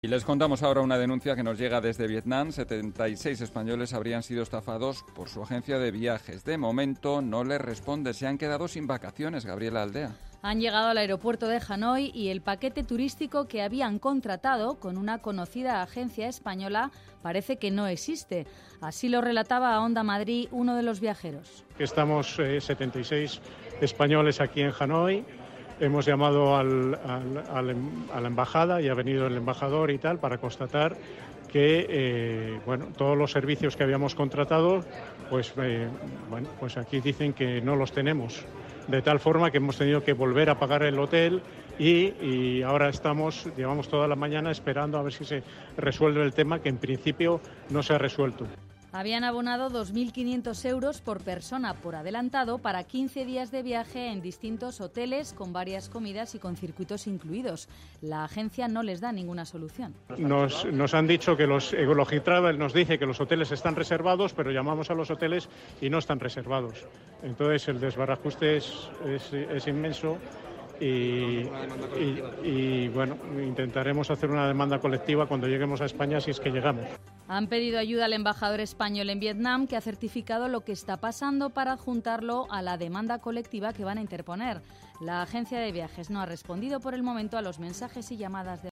les contamos ahora una denuncia que nos llega desde Vietnam. 76 españoles habrían sido estafados por su agencia de viajes. De momento no les responde. Se han quedado sin vacaciones, Gabriela Aldea. Han llegado al aeropuerto de Hanoi y el paquete turístico que habían contratado con una conocida agencia española parece que no existe. Así lo relataba a Onda Madrid uno de los viajeros. Estamos 76 españoles aquí en Hanoi. Hemos llamado a la embajada y ha venido el embajador y tal para constatar que todos los servicios que habíamos contratado, pues aquí dicen que no los tenemos. De tal forma que hemos tenido que volver a pagar el hotel y ahora llevamos toda la mañana esperando a ver si se resuelve el tema, que en principio no se ha resuelto. Habían abonado 2.500 euros por persona por adelantado para 15 días de viaje en distintos hoteles con varias comidas y con circuitos incluidos. La agencia no les da ninguna solución. Nos han dicho que Logitravel nos dice que los hoteles están reservados, pero llamamos a los hoteles y no están reservados. Entonces el desbarajuste es inmenso. Y intentaremos hacer una demanda colectiva cuando lleguemos a España, si es que llegamos. Han pedido ayuda al embajador español en Vietnam, que ha certificado lo que está pasando para adjuntarlo a la demanda colectiva que van a interponer. La agencia de viajes no ha respondido por el momento a los mensajes y llamadas de